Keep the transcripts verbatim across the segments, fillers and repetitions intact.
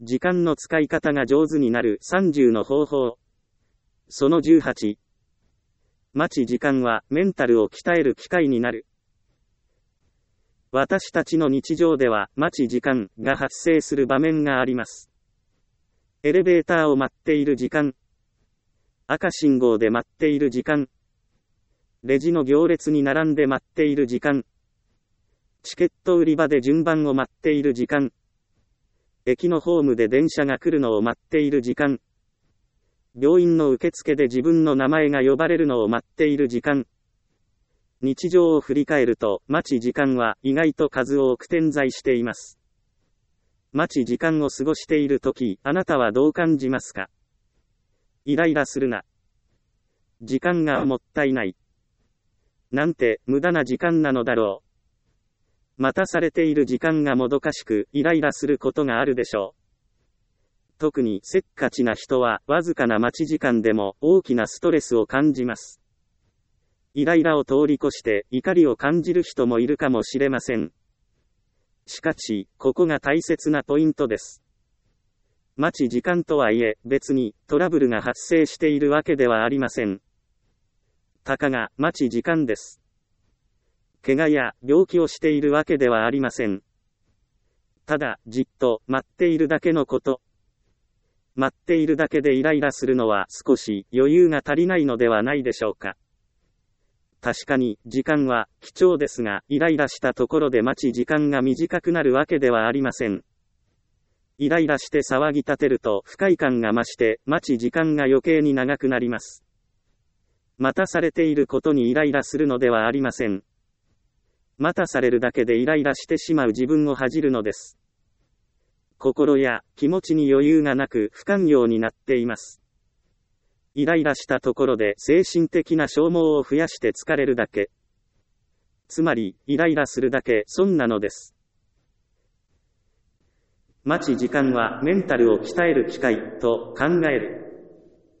時間の使い方が上手になるさんじゅうの方法。そのじゅうはち。待ち時間はメンタルを鍛える機会になる。私たちの日常では待ち時間が発生する場面があります。エレベーターを待っている時間、赤信号で待っている時間、レジの行列に並んで待っている時間、チケット売り場で順番を待っている時間、駅のホームで電車が来るのを待っている時間、病院の受付で自分の名前が呼ばれるのを待っている時間。日常を振り返ると、待ち時間は意外と数多く点在しています。待ち時間を過ごしているとき、あなたはどう感じますか？イライラするな。時間がもったいない。なんて無駄な時間なのだろう。待たされている時間がもどかしく、イライラすることがあるでしょう。特にせっかちな人は、わずかな待ち時間でも大きなストレスを感じます。イライラを通り越して怒りを感じる人もいるかもしれません。しかし、ここが大切なポイントです。待ち時間とはいえ、別にトラブルが発生しているわけではありません。たかが待ち時間です。怪我や病気をしているわけではありません。ただ、じっと待っているだけのこと。待っているだけでイライラするのは少し余裕が足りないのではないでしょうか。確かに時間は貴重ですが、イライラしたところで待ち時間が短くなるわけではありません。イライラして騒ぎ立てると不快感が増して待ち時間が余計に長くなります。待たされていることにイライラするのではありません。待たされるだけでイライラしてしまう自分を恥じるのです。心や気持ちに余裕がなく不寛容になっています。イライラしたところで精神的な消耗を増やして疲れるだけ。つまり、イライラするだけ損なのです。待ち時間はメンタルを鍛える機会と考える。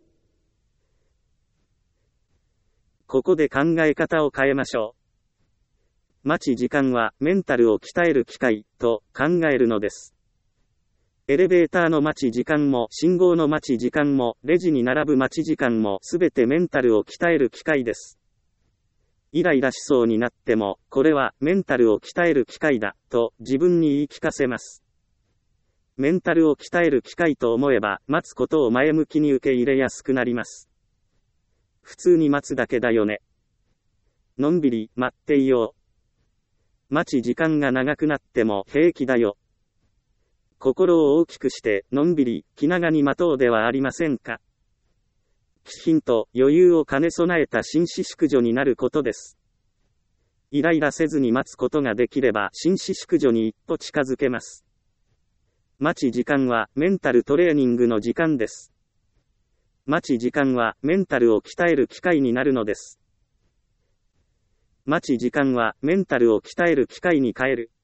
ここで考え方を変えましょう。待ち時間はメンタルを鍛える機会と考えるのです。エレベーターの待ち時間も信号の待ち時間もレジに並ぶ待ち時間もすべてメンタルを鍛える機会です。イライラしそうになっても、これはメンタルを鍛える機会だと自分に言い聞かせます。メンタルを鍛える機会と思えば待つことを前向きに受け入れやすくなります。普通に待つだけだよね。のんびり待っていよう。待ち時間が長くなっても平気だよ。心を大きくして、のんびり、気長に待とうではありませんか。気品と余裕を兼ね備えた紳士淑女になることです。イライラせずに待つことができれば、紳士淑女に一歩近づけます。待ち時間は、メンタルトレーニングの時間です。待ち時間は、メンタルを鍛える機会になるのです。待ち時間は、メンタルを鍛える機会に変える。